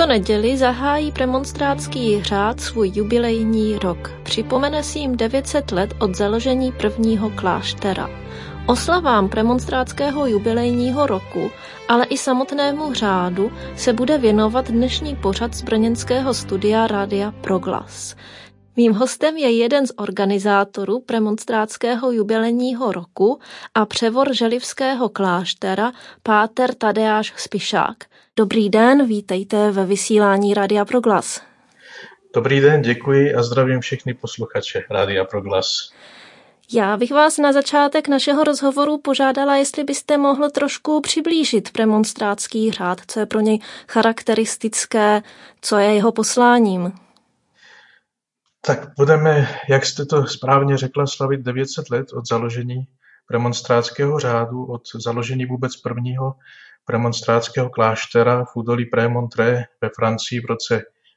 tuto neděli zahájí premonstrátský řád svůj jubilejní rok. Připomene si jim 900 let od založení prvního kláštera. Oslavám premonstrátského jubilejního roku, ale i samotnému řádu se bude věnovat dnešní pořad z brněnského studia Rádia Proglas. Mým hostem je jeden z organizátorů premonstrátského jubilejního roku a převor želivského kláštera, páter Tadeáš Spišák. Dobrý den, vítejte ve vysílání Rádia Proglas. Dobrý den, děkuji a zdravím všechny posluchače Rádia Proglas. Já bych vás na začátek našeho rozhovoru požádala, jestli byste mohl trošku přiblížit premonstrátský řád, co je pro něj charakteristické, co je jeho posláním. Tak budeme, jak jste to správně řekla, slavit 900 let od založení premonstrátského řádu, od založení vůbec prvního premonstrátského kláštera v údolí Prémontré ve Francii v roce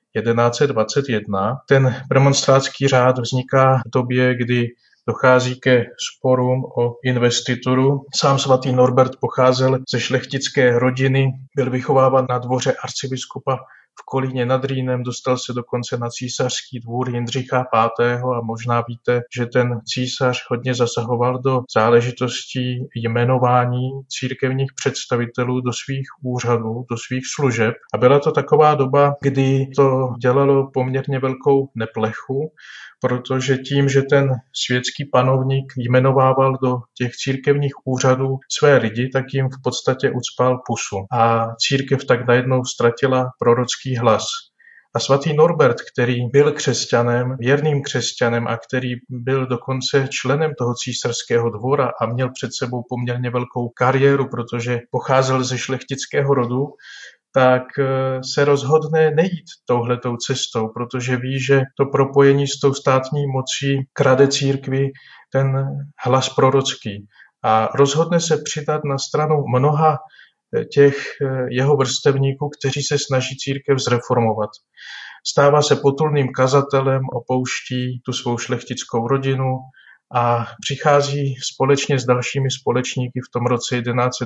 1121. Ten premonstrátský řád vzniká v době, kdy dochází ke sporům o investituru. Sám svatý Norbert pocházel ze šlechtické rodiny, byl vychováván na dvoře arcibiskupa v Kolíně nad Rýnem, dostal se dokonce na císařský dvůr Jindřicha V. a možná víte, že ten císař hodně zasahoval do záležitostí jmenování církevních představitelů do svých úřadů, do svých služeb. A byla to taková doba, kdy to dělalo poměrně velkou neplechu, protože tím, že ten světský panovník jmenovával do těch církevních úřadů své lidi, tak jim v podstatě ucpal pusu. A církev tak najednou ztratila prorocký hlas. A svatý Norbert, který byl křesťanem, věrným křesťanem a který byl dokonce členem toho císařského dvora a měl před sebou poměrně velkou kariéru, protože pocházel ze šlechtického rodu, tak se rozhodne nejít touhletou cestou, protože ví, že to propojení s tou státní mocí krade církvi ten hlas prorocký. A rozhodne se přidat na stranu mnoha těch jeho vrstevníků, kteří se snaží církev zreformovat. Stává se potulným kazatelem, opouští tu svou šlechtickou rodinu a přichází společně s dalšími společníky v tom roce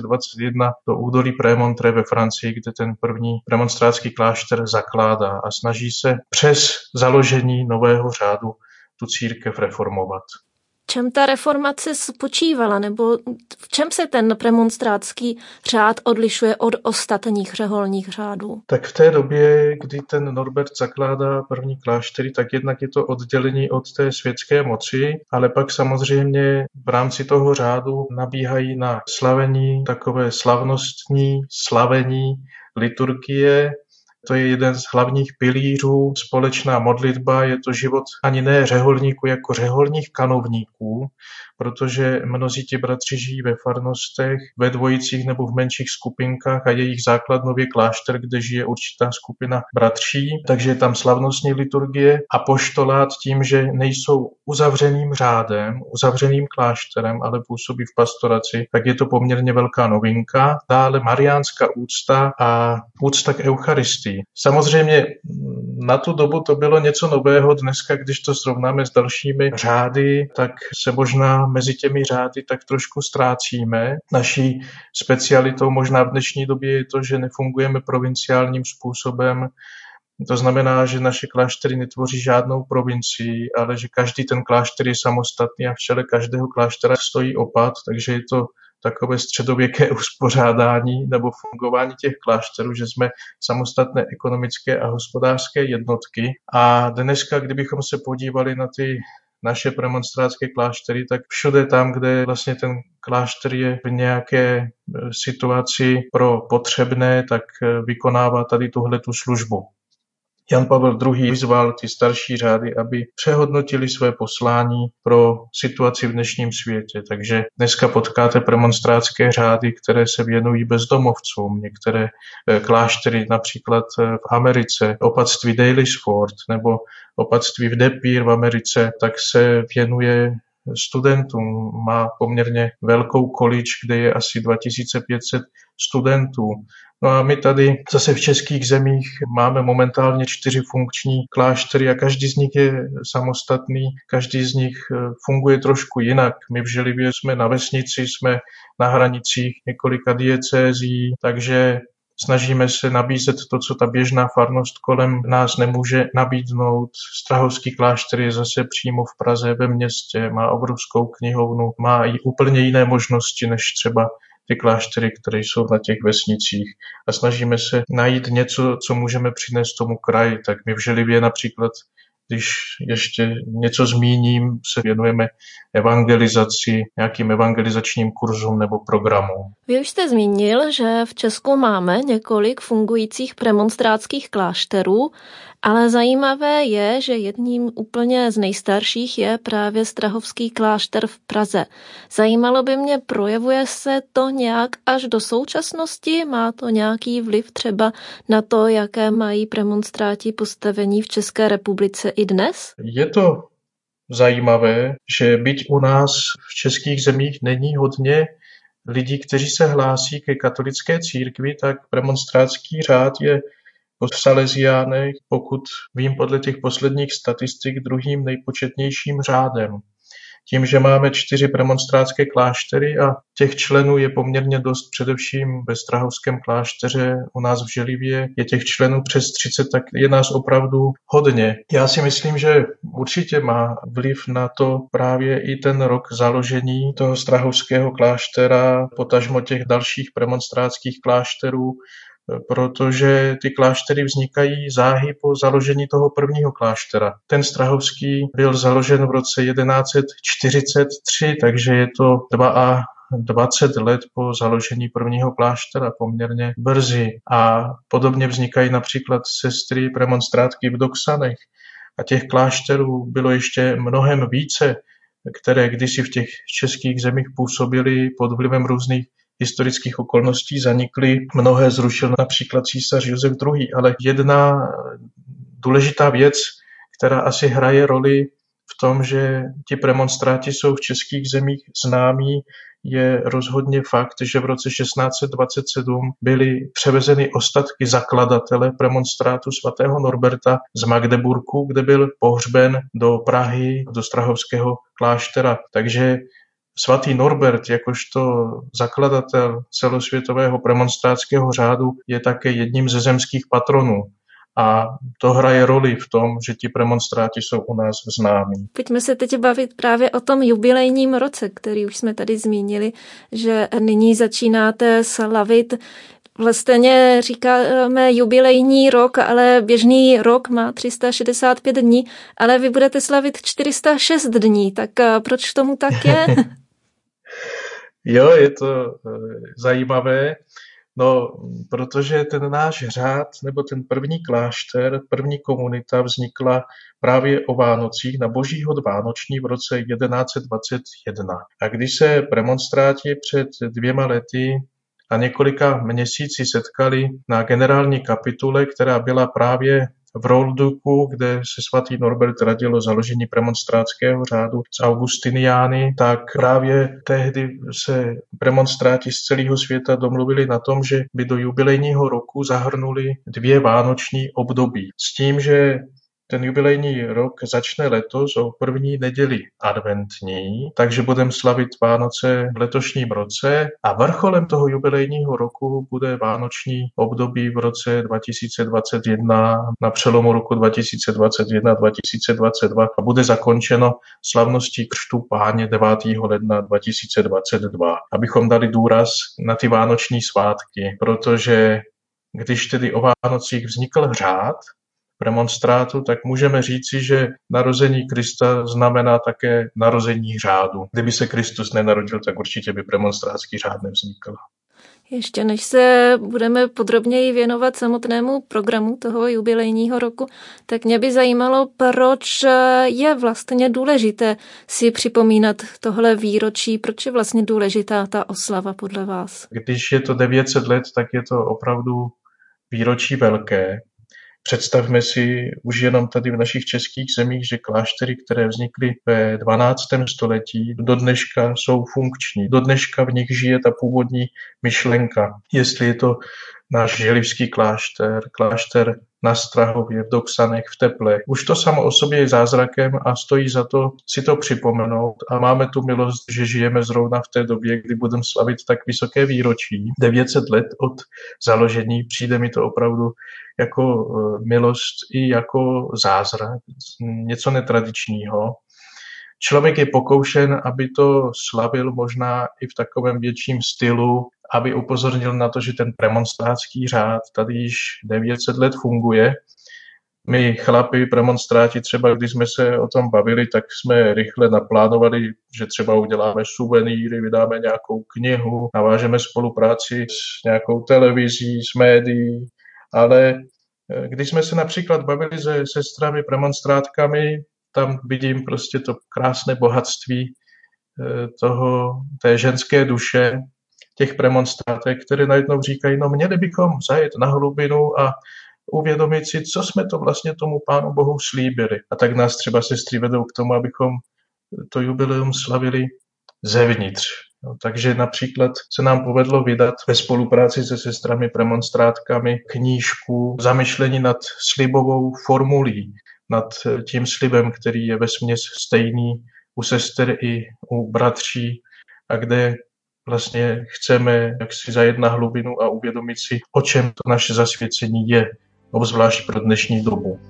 1121 do údolí Prémontré ve Francii, kde ten první premonstrátský klášter zakládá a snaží se přes založení nového řádu tu církev reformovat. Čem ta reformace spočívala, nebo v čem se ten premonstrátský řád odlišuje od ostatních řeholních řádů? Tak v té době, kdy ten Norbert zakládá první kláštery, tak jednak je to oddělení od té světské moci, ale pak samozřejmě v rámci toho řádu nabíhají na slavení takové slavnostní slavení liturgie. To je jeden z hlavních pilířů, společná modlitba, je to život ani ne řeholníků jako řeholních kanovníků, protože mnozí ti bratři žijí ve farnostech, ve dvojicích nebo v menších skupinkách a jejich základnou je klášter, kde žije určitá skupina bratří, takže je tam slavnostní liturgie a apoštolát tím, že nejsou uzavřeným řádem, uzavřeným klášterem, ale působí v pastoraci, tak je to poměrně velká novinka. Dále mariánská úcta a úcta k eucharistii. Samozřejmě na tu dobu to bylo něco nového, dneska, když to srovnáme s dalšími řády, tak se možná mezi těmi řády tak trošku ztrácíme. Naší specialitou možná v dnešní době je to, že nefungujeme provinciálním způsobem. To znamená, že naše kláštery netvoří žádnou provincii, ale že každý ten klášter je samostatný a v čele každého kláštera stojí opat, takže je to takové středověké uspořádání nebo fungování těch klášterů, že jsme samostatné ekonomické a hospodářské jednotky. A dneska, kdybychom se podívali na ty naše premonstrátské kláštery, tak všude tam, kde vlastně ten klášter je v nějaké situaci pro potřebné, tak vykonává tady tuhletu službu. Jan Pavel II. Vyzval ty starší řády, aby přehodnotili své poslání pro situaci v dnešním světě. Takže dneska potkáte premonstrátské řády, které se věnují bezdomovcům. Některé kláštery například v Americe, opatství Daylesford nebo opatství v De Pere v Americe, tak se věnuje studentům. Má poměrně velkou college, kde je asi 2500 studentů. No a my tady zase v českých zemích máme momentálně 4 funkční kláštery a každý z nich je samostatný, každý z nich funguje trošku jinak. My v Želivě jsme na vesnici, jsme na hranicích několika diecézí, takže Snažíme se nabízet to, co ta běžná farnost kolem nás nemůže nabídnout. Strahovský klášter je zase přímo v Praze ve městě, má obrovskou knihovnu, má i úplně jiné možnosti než třeba ty kláštery, které jsou na těch vesnicích. A snažíme se najít něco, co můžeme přinést tomu kraji. Tak my v Želivě například, když ještě něco zmíním, se věnujeme evangelizaci, nějakým evangelizačním kurzům nebo programům. Vy už jste zmínil, že v Česku máme několik fungujících premonstrátských klášterů, ale zajímavé je, že jedním úplně z nejstarších je právě Strahovský klášter v Praze. Zajímalo by mě, projevuje se to nějak až do současnosti? Má to nějaký vliv třeba na to, jaké mají premonstráti postavení v České republice i dnes? Je to zajímavé, že byť u nás v českých zemích není hodně lidí, kteří se hlásí ke katolické církvi, tak premonstrátský řád je po Salesiánech, pokud vím podle těch posledních statistik, druhým nejpočetnějším řádem. Tím, že máme 4 premonstrátské kláštery a těch členů je poměrně dost, především ve Strahovském klášteře, u nás v Želivě je těch členů přes 30, tak je nás opravdu hodně. Já si myslím, že určitě má vliv na to právě i ten rok založení toho Strahovského kláštera, potažmo těch dalších premonstrátských klášterů, protože ty kláštery vznikají záhy po založení toho prvního kláštera. Ten strahovský byl založen v roce 1143, takže je to 22 let po založení prvního kláštera, poměrně brzy. A podobně vznikají například sestry premonstrátky v Doksanech. A těch klášterů bylo ještě mnohem více, které kdysi v těch českých zemích působily pod vlivem různých historických okolností, zanikly, mnohé zrušil například císař Josef II. Ale jedna důležitá věc, která asi hraje roli v tom, že ti premonstráti jsou v českých zemích známí, je rozhodně fakt, že v roce 1627 byly převezeny ostatky zakladatele premonstrátu svatého Norberta z Magdeburku, kde byl pohřben do Prahy, do Strahovského kláštera. Takže svatý Norbert, jakožto zakladatel celosvětového premonstrátského řádu, je také jedním ze zemských patronů. A to hraje roli v tom, že ti premonstráti jsou u nás známí. Pojďme se teď bavit právě o tom jubilejním roce, který už jsme tady zmínili, že nyní začínáte slavit. Vlastně říkáme jubilejní rok, ale běžný rok má 365 dní, ale vy budete slavit 406 dní, tak proč tomu tak je? Jo, je to zajímavé. No, protože ten náš řád, nebo ten první klášter, první komunita vznikla právě o Vánocích na Boží hod vánoční v roce 1121. A když se premonstráti před 2 lety a několika měsíci setkali na generální kapitule, která byla právě v Rolduku, kde se svatý Norbert radil o založení premonstrátského řádu s Augustiniány, tak právě tehdy se premonstráti z celého světa domluvili na tom, že by do jubilejního roku zahrnuli 2 vánoční období. S tím, že ten jubilejní rok začne letos o první neděli adventní, takže budeme slavit Vánoce v letošním roce a vrcholem toho jubilejního roku bude vánoční období v roce 2021 na přelomu roku 2021 a 2022 a bude zakončeno slavností křtu Páně 9. ledna 2022. Abychom dali důraz na ty vánoční svátky, protože když tedy o Vánocích vznikl řád premonstrátu, tak můžeme říci, že narození Krista znamená také narození řádu. Kdyby se Kristus nenarodil, tak určitě by premonstrátský řád nevznikl. Ještě než se budeme podrobněji věnovat samotnému programu toho jubilejního roku, tak mě by zajímalo, proč je vlastně důležité si připomínat tohle výročí, proč je vlastně důležitá ta oslava podle vás? Když je to 900 let, tak je to opravdu výročí velké. Představme si už jenom tady v našich českých zemích, že kláštery, které vznikly ve 12. století, do dneška jsou funkční. Do dneška v nich žije ta původní myšlenka. Jestli je to náš želivský klášter na Strahově, v Doksanech, v Teplech. Už to samo o sobě je zázrakem a stojí za to si to připomenout. A máme tu milost, že žijeme zrovna v té době, kdy budeme slavit tak vysoké výročí. 900 let od založení. Přijde mi to opravdu jako milost i jako zázrak, něco netradičního. Člověk je pokoušen, aby to slavil možná i v takovém větším stylu, aby upozornil na to, že ten premonstrátský řád tady již 900 let funguje. My chlapi, premonstráti, třeba když jsme se o tom bavili, tak jsme rychle naplánovali, že třeba uděláme suvenýry, vydáme nějakou knihu, navážeme spolupráci s nějakou televizí, s médií, ale když jsme se například bavili se sestrami, premonstrátkami, tam vidím prostě to krásné bohatství té ženské duše, těch premonstrátek, které najednou říkají, no měli bychom zajet na hlubinu a uvědomit si, co jsme to vlastně tomu Pánu Bohu slíbili. A tak nás třeba sestry vedou k tomu, abychom to jubileum slavili zevnitř. No, takže například se nám povedlo vydat ve spolupráci se sestrami premonstrátkami knížku Zamyšlení nad slibovou formulí, nad tím slibem, který je vesměs stejný u sester i u bratří a kde vlastně chceme jaksi zajet na hlubinu a uvědomit si, o čem to naše zasvěcení je, obzvlášť pro dnešní dobu.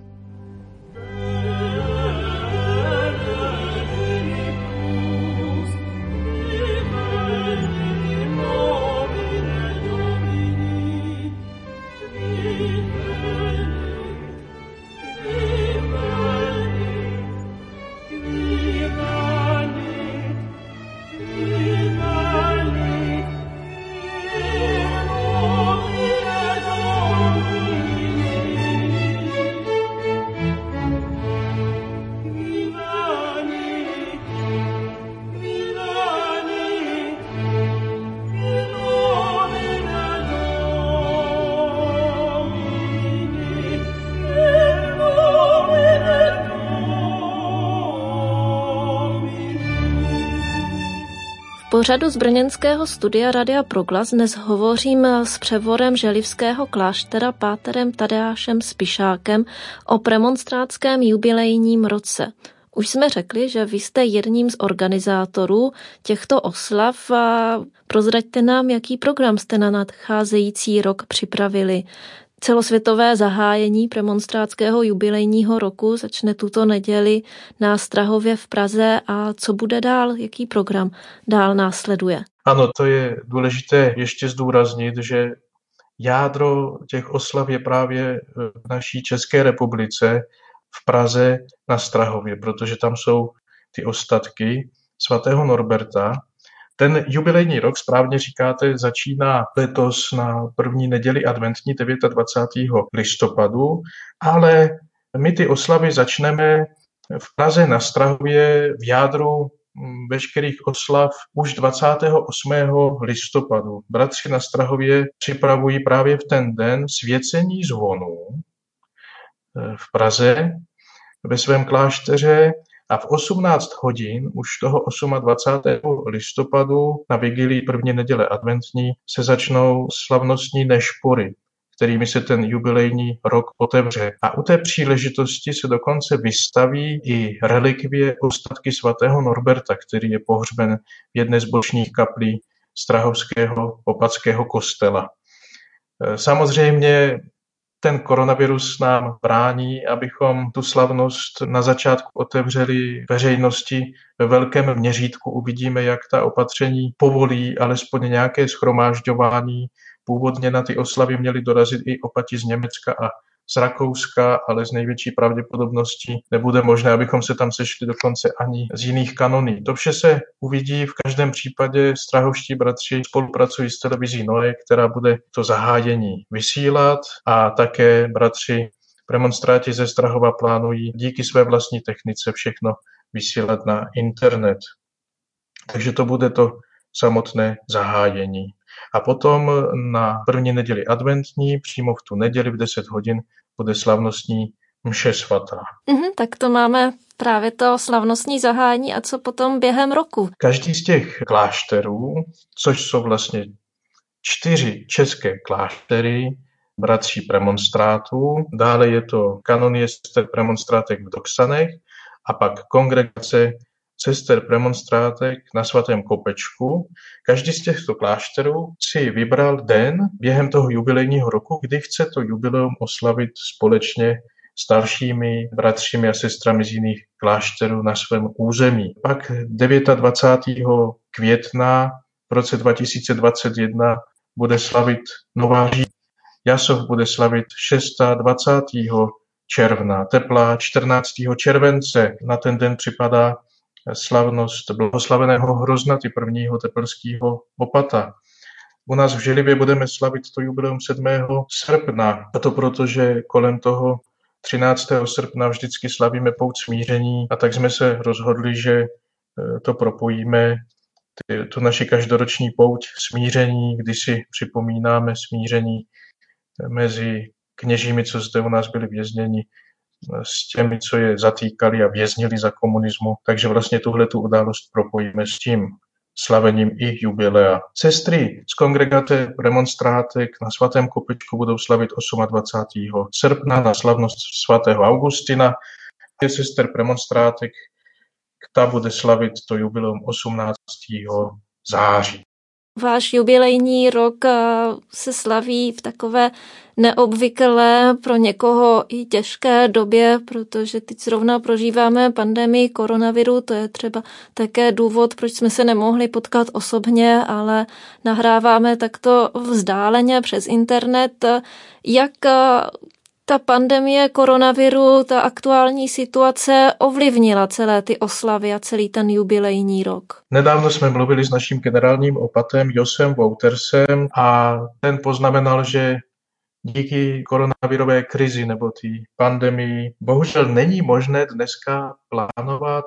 V pořadu z brněnského studia Radia Proglas dnes hovořím s převorem želivského kláštera páterem Tadeášem Spišákem o premonstrátském jubilejním roce. Už jsme řekli, že vy jste jedním z organizátorů těchto oslav a prozraďte nám, jaký program jste na nadcházející rok připravili. Celosvětové zahájení premonstrátského jubilejního roku začne tuto neděli na Strahově v Praze a co bude dál, jaký program dál následuje? Ano, to je důležité ještě zdůraznit, že jádro těch oslav je právě v naší České republice, v Praze na Strahově, protože tam jsou ty ostatky svatého Norberta. Ten jubilejní rok, správně říkáte, začíná letos na první neděli adventní 29. listopadu, ale my ty oslavy začneme v Praze na Strahově v jádru veškerých oslav už 28. listopadu. Bratři na Strahově připravují právě v ten den svěcení zvonů v Praze ve svém klášteře a v 18 hodin už toho 28. listopadu na vigilii první neděle adventní se začnou slavnostní nešpory, kterými se ten jubilejní rok otevře. A u té příležitosti se dokonce vystaví i relikvie ostatky svatého Norberta, který je pohřben v jedné z bočních kaplí Strahovského opatského kostela. Samozřejmě ten koronavirus nám brání, abychom tu slavnost na začátku otevřeli veřejnosti ve velkém měřítku. Uvidíme, jak ta opatření povolí alespoň nějaké shromážďování. Původně na ty oslavy měli dorazit i opati z Německa a z Rakouska, ale z největší pravděpodobností nebude možné, abychom se tam sešli dokonce ani z jiných kanoní. To vše se uvidí, v každém případě strahovští bratři spolupracují s televizí Noe, která bude to zahájení vysílat a také bratři premonstráti ze Strahova plánují díky své vlastní technice všechno vysílat na internet. Takže to bude to samotné zahájení. A potom na první neděli adventní, přímo v tu neděli v 10 hodin, bude slavnostní mše svatá. Tak to máme právě to slavnostní zahájení a co potom během roku? Každý z těch klášterů, což jsou vlastně 4 české kláštery bratří premonstrátů, dále je to kanonie sester premonstrátek v Doksanech a pak kongregace sester premonstrátek na Svatém Kopečku. Každý z těchto klášterů si vybral den během toho jubilejního roku, kdy chce to jubileum oslavit společně s dalšími bratřími a sestrami z jiných klášterů na svém území. Pak 29. května v roce 2021 bude slavit Nová Říš. Jasov bude slavit 26. června. Tepla 14. července. Na ten den připadá slavnost blahoslaveného Hroznaty, prvního tepelského opata. U nás v Želivě budeme slavit to jubileum 7. srpna. A to proto, že kolem toho 13. srpna vždycky slavíme pouť smíření a tak jsme se rozhodli, že to propojíme, tu naši každoroční pouť smíření, kdy si připomínáme smíření mezi kněžími, co zde u nás byli vězněni, s těmi, co je zatýkali a věznili za komunismu. Takže vlastně tuhletu událost propojíme s tím slavením i jubilea. Sestry z kongregace premonstrátek na Svatém Kopečku budou slavit 28. srpna na slavnost svatého Augustina. Sester premonstrátek, ta bude slavit to jubileum 18. září. Váš jubilejní rok se slaví v takové neobvyklé, pro někoho i těžké době, protože teď zrovna prožíváme pandemii koronaviru, to je třeba také důvod, proč jsme se nemohli potkat osobně, ale nahráváme takto vzdáleně přes internet. Jak ta pandemie koronaviru, ta aktuální situace ovlivnila celé ty oslavy a celý ten jubilejní rok? Nedávno jsme mluvili s naším generálním opatem Josem Woutersem a ten poznamenal, že díky koronavirové krizi nebo té pandemii bohužel není možné dneska plánovat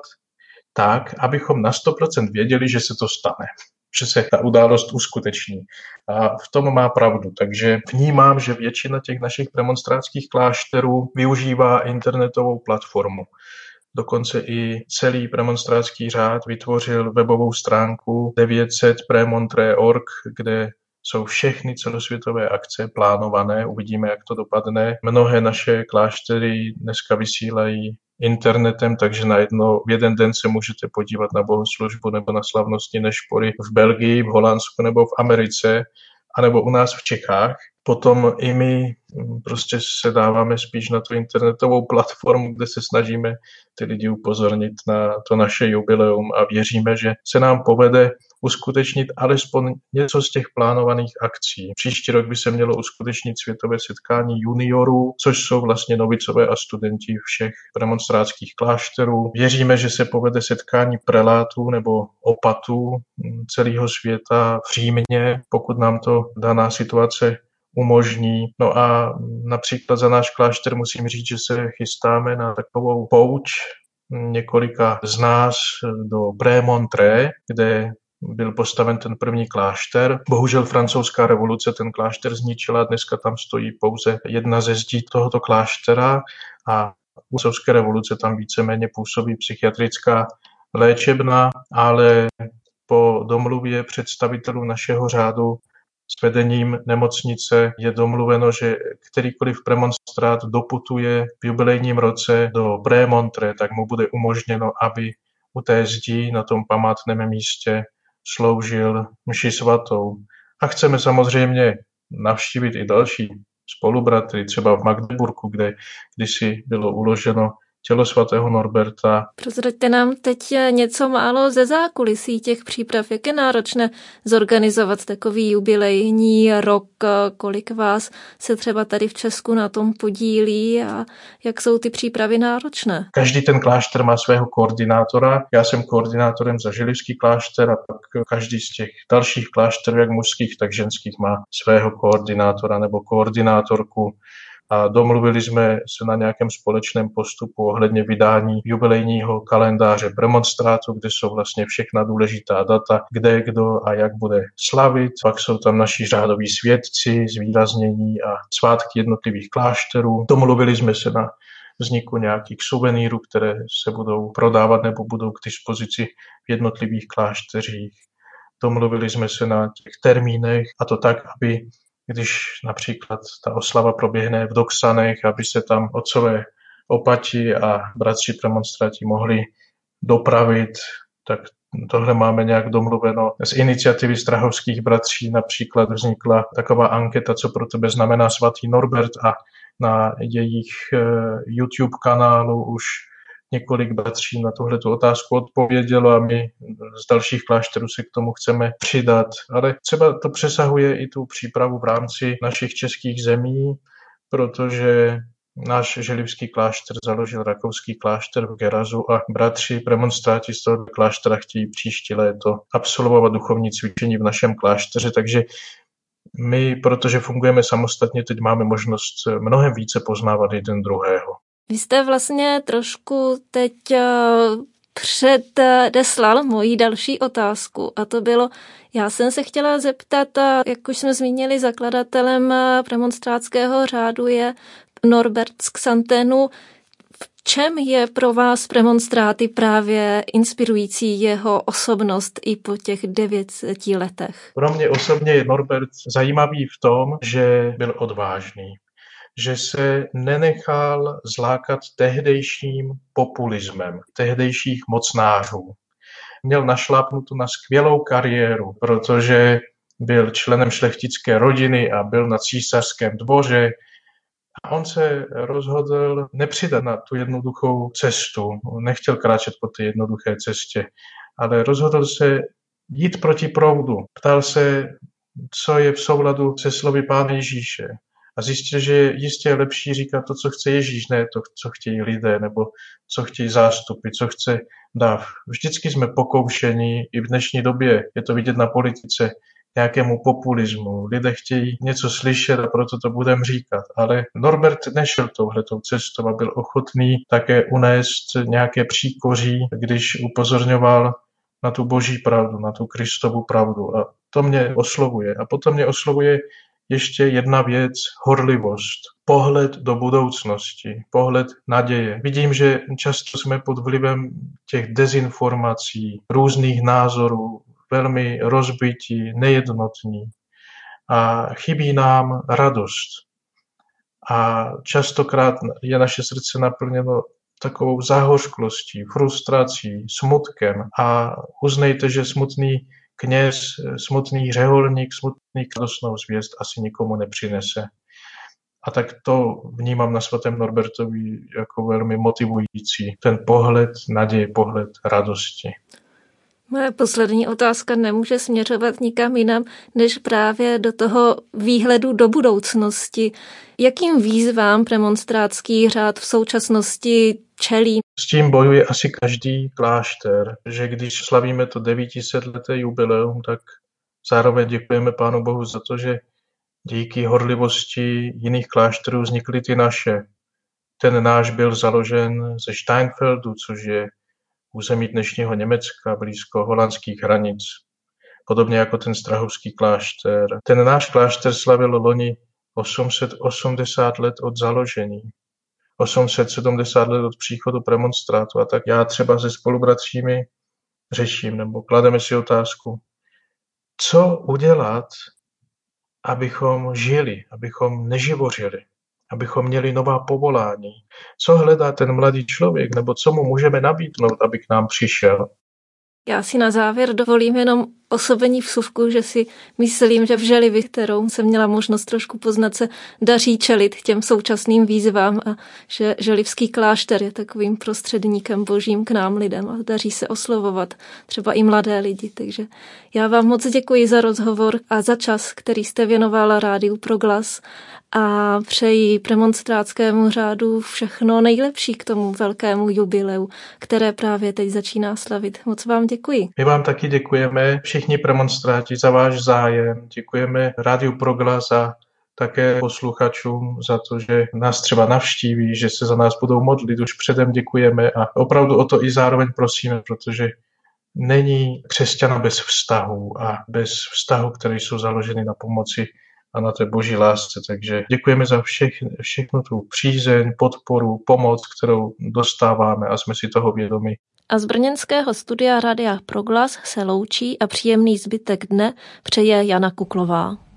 tak, abychom na 100% věděli, že se to stane, že se ta událost uskuteční. A v tom má pravdu. Takže vnímám, že většina těch našich premonstrátských klášterů využívá internetovou platformu. Dokonce i celý premonstrátský řád vytvořil webovou stránku 900premontre.org, kde jsou všechny celosvětové akce plánované. Uvidíme, jak to dopadne. Mnohé naše kláštery dneska vysílají internetem, takže v jeden den se můžete podívat na bohoslužbu nebo na slavnostní nešpory v Belgii, v Holandsku nebo v Americe, anebo u nás v Čechách. Potom i my prostě se dáváme spíš na tu internetovou platformu, kde se snažíme ty lidi upozornit na to naše jubileum a věříme, že se nám povede uskutečnit alespoň něco z těch plánovaných akcí. Příští rok by se mělo uskutečnit světové setkání juniorů, což jsou vlastně novicové a studenti všech premonstrátských klášterů. Věříme, že se povede setkání prelátů nebo opatů celého světa v Římě, pokud nám to daná situace umožní. No a například za náš klášter musím říct, že se chystáme na takovou pouť několika z nás do Prémontré, kde byl postaven ten první klášter. Bohužel francouzská revoluce ten klášter zničila, dneska tam stojí pouze jedna ze zdí tohoto kláštera a u francouzské revoluce tam víceméně působí psychiatrická léčebna, ale po domluvě představitelů našeho řádu s vedením nemocnice je domluveno, že kterýkoliv premonstrát doputuje v jubilejním roce do Prémontré, tak mu bude umožněno, aby u té zdi na tom památném místě sloužil mši svatou. A chceme samozřejmě navštívit i další spolubratry, třeba v Magdeburku, kde kdysi bylo uloženo tělo svatého Norberta. Prozraďte nám teď něco málo ze zákulisí těch příprav. Jak je náročné zorganizovat takový jubilejní rok? Kolik vás se třeba tady v Česku na tom podílí a jak jsou ty přípravy náročné? Každý ten klášter má svého koordinátora. Já jsem koordinátorem za želivský klášter a pak každý z těch dalších klášterů, jak mužských, tak ženských, má svého koordinátora nebo koordinátorku. A domluvili jsme se na nějakém společném postupu ohledně vydání jubilejního kalendáře premonstrátu, kde jsou vlastně všechna důležitá data, kde, kdo a jak bude slavit. Pak jsou tam naši řádoví svědci, zvýraznění a svátky jednotlivých klášterů. Domluvili jsme se na vzniku nějakých suvenýrů, které se budou prodávat nebo budou k dispozici v jednotlivých klášteřích. domluvili jsme se na těch termínech a to tak, aby když například ta oslava proběhne v Doksanech, aby se tam otcové opati a bratři premonstráti mohli dopravit, tak tohle máme nějak domluveno. Z iniciativy strahovských bratří například vznikla taková anketa, co pro tebe znamená svatý Norbert a na jejich YouTube kanálu už několik bratří na tuhletu otázku odpovědělo a my z dalších klášterů se k tomu chceme přidat. Ale třeba to přesahuje i tu přípravu v rámci našich českých zemí, protože náš želivský klášter založil rakouský klášter v Gerazu a bratři premonstráti z toho kláštera chtějí příští léto absolvovat duchovní cvičení v našem klášteře, takže my, protože fungujeme samostatně, teď máme možnost mnohem více poznávat jeden druhého. Vy jste vlastně trošku teď předeslal moji další otázku a to bylo, já jsem se chtěla zeptat, jak už jsme zmínili, zakladatelem premonstrátského řádu je Norbert z Xanténu. V čem je pro vás premonstráty právě inspirující jeho osobnost i po těch 9 letech? Pro mě osobně je Norbert zajímavý v tom, že byl odvážný, že se nenechal zlákat tehdejším populismem, tehdejších mocnářů. Měl našlápnutou na skvělou kariéru, protože byl členem šlechtické rodiny a byl na císařském dvoře. A on se rozhodl nepřidat na tu jednoduchou cestu. Nechtěl kráčet po té jednoduché cestě, ale rozhodl se jít proti proudu. Ptal se, co je v souladu se slovy Pána Ježíše. A zjistil, že je jistě lepší říkat to, co chce Ježíš, ne to, co chtějí lidé, nebo co chtějí zástupy, co chce dav. Vždycky jsme pokoušeni, i v dnešní době je to vidět na politice, nějakému populismu. Lidé chtějí něco slyšet a proto to budeme říkat. Ale Norbert nešel touhletou cestou a byl ochotný také unést nějaké příkoří, když upozorňoval na tu boží pravdu, na tu Kristovu pravdu. A to mě oslovuje. A potom mě oslovuje ještě jedna věc, horlivost, pohled do budoucnosti, pohled naděje. Vidím, že často jsme pod vlivem těch dezinformací, různých názorů, velmi rozbití, nejednotní a chybí nám radost. A častokrát je naše srdce naplněno takovou záhořklostí, frustrací, smutkem a uznejte, že smutný kněz, smutný řeholník, smutný radostnou zvěst asi nikomu nepřinese. A tak to vnímám na svatém Norbertovi jako velmi motivující. Ten pohled naděje, pohled radosti. Moje poslední otázka nemůže směřovat nikam jinam, než právě do toho výhledu do budoucnosti. Jakým výzvám premonstrátský řád v současnosti čelí? S tím bojuje asi každý klášter, že když slavíme to 900leté jubileum, tak zároveň děkujeme Pánu Bohu za to, že díky horlivosti jiných klášterů vznikly ty naše. Ten náš byl založen ze Steinfeldu, což je území dnešního Německa, blízko holandských hranic. Podobně jako ten strahovský klášter. Ten náš klášter slavil loni 880 let od založení. 870 let od příchodu premonstrátu. A tak já třeba se spolubratřími řeším, nebo klademe si otázku, co udělat, abychom žili, abychom neživořili, abychom měli nová povolání. Co hledá ten mladý člověk, nebo co mu můžeme nabídnout, aby k nám přišel? Já si na závěr dovolím jenom osobní vsuvku, že si myslím, že v Želivi, kterou jsem měla možnost trošku poznat, se daří čelit těm současným výzvám a že želivský klášter je takovým prostředníkem božím k nám lidem a daří se oslovovat třeba i mladé lidi. Takže já vám moc děkuji za rozhovor a za čas, který jste věnovala Rádiu Proglas a přeji premonstrátskému řádu všechno nejlepší k tomu velkému jubileu, které právě teď začíná slavit. Moc vám děkuji. My vám taky děkujeme, všichni premonstráti, za váš zájem. Děkujeme Rádiu Proglas a také posluchačům za to, že nás třeba navštíví, že se za nás budou modlit. Už předem děkujeme a opravdu o to i zároveň prosíme, protože není křesťana bez vztahů a bez vztahů, které jsou založeny na pomoci a na té boží lásce. Takže děkujeme za všechnu tu přízeň, podporu, pomoc, kterou dostáváme a jsme si toho vědomi. A z brněnského studia Radia Proglas se loučí a příjemný zbytek dne přeje Jana Kuklová.